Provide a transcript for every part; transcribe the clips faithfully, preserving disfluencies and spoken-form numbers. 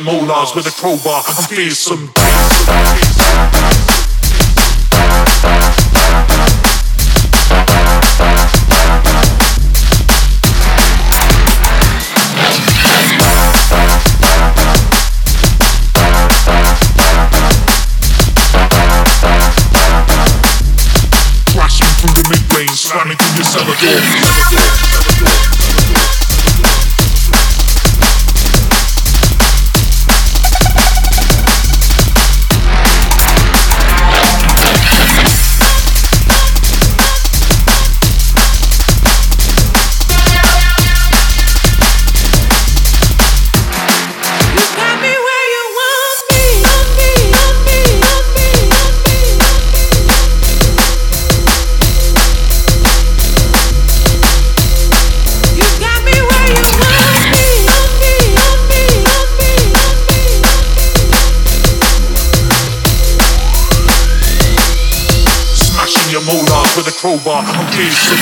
molars with a crowbar and fearsome. Crashing through the mid-range, slamming through your cellar door. Your molars with a crowbar and fearsome.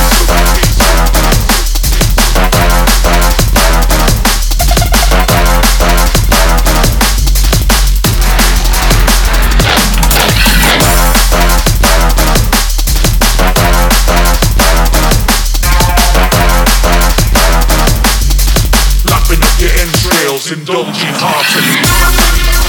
Lapping up your entrails, indulging heartily.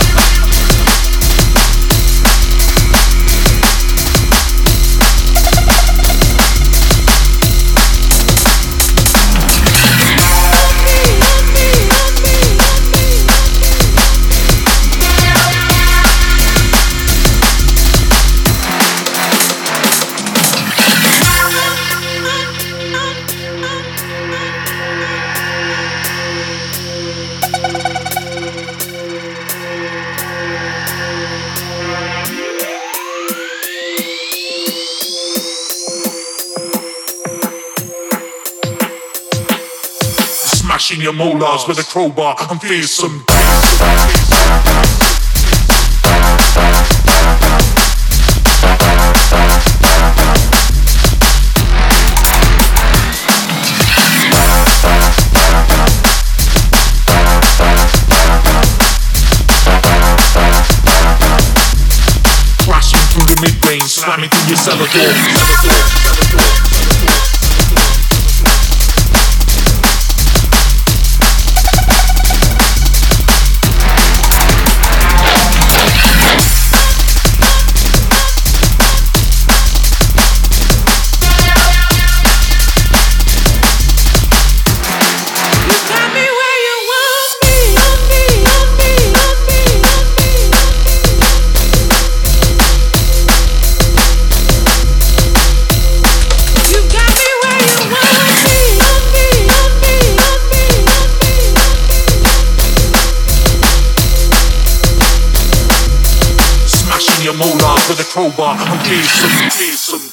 Smashing your molars with a crowbar and fearsome. Crashing through the mid-range, slamming through your cellar door. Your molars with a crowbar and fearsome, fearsome.